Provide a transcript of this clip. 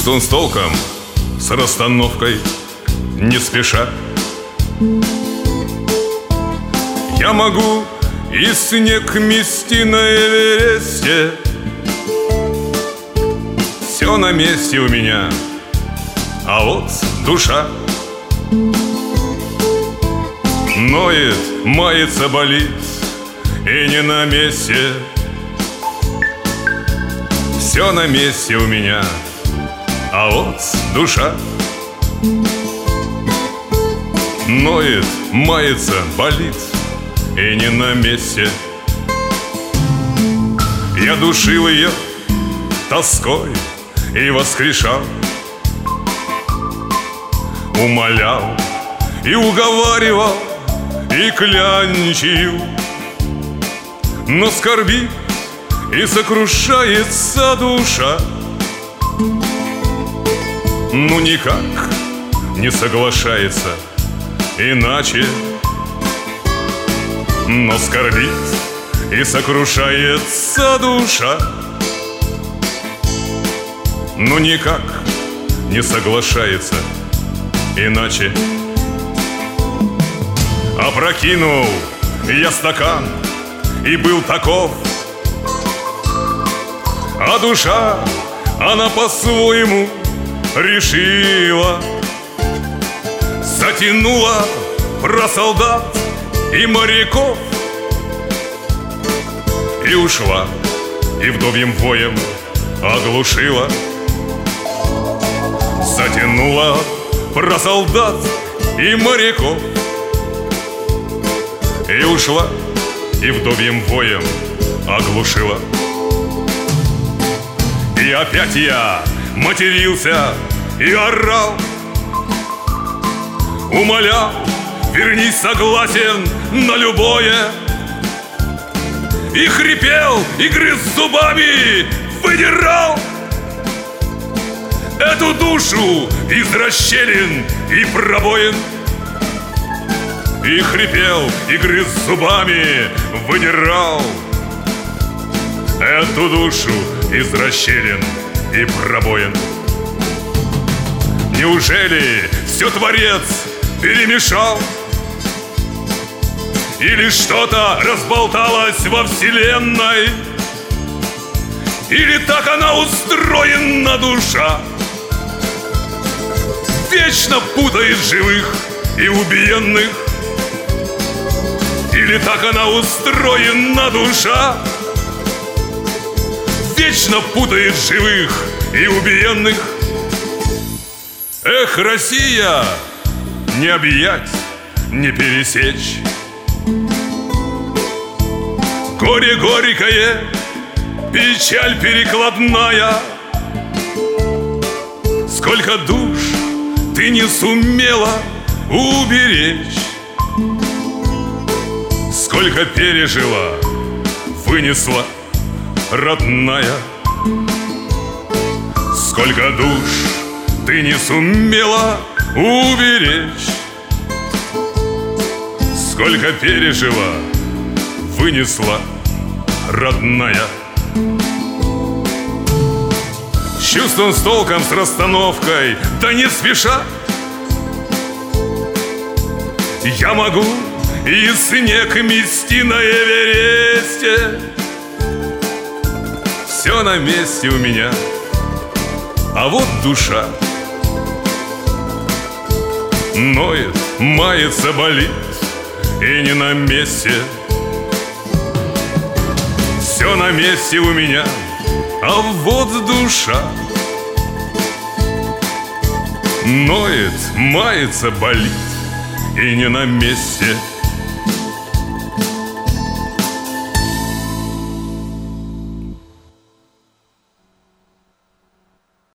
чувством, с толком, с расстановкой, не спеша. Я могу и снег мести на Эвересте. Все на месте у меня, а вот душа ноет, мается, болит, и не на месте. Все на месте у меня, а вот душа ноет, мается, болит, и не на месте. Я душил ее тоской и воскрешал, умолял и уговаривал, и клянчил, но скорбит и сокрушается душа. Ну никак не соглашается иначе, но скорбит и сокрушается душа. Ну никак не соглашается иначе. Опрокинул я стакан и был таков, а душа, она по-своему решила. Затянула про солдат и моряков и ушла, и вдовьим воем оглушила. Затянула про солдат и моряков и ушла, и вдовьим воем оглушила. И опять я матерился и орал, умолял, вернись, согласен на любое. И хрипел, и грыз зубами, выдирал эту душу из расщелин и пробоин. И хрипел, и грыз зубами, выдирал эту душу из расщелин и пробоин. Неужели все Творец перемешал? Или что-то разболталось во вселенной? Или так она устроена, душа? Вечно путает живых и убиенных. Или так она устроена, душа? Вечно путает живых и убиенных. Эх, Россия, не объять, не пересечь. Горе горькое, печаль перекладная. Сколько душ ты не сумела уберечь, сколько пережила, вынесла, родная. Сколько душ ты не сумела уберечь, сколько пережила, вынесла, родная. С чувством, с толком, с расстановкой, да не спеша. Я могу и снег мести на Эвересте. Все на месте у меня, а вот душа ноет, мается, болит, и не на месте. Все на месте у меня, а вот душа ноет, мается, болит, и не на месте.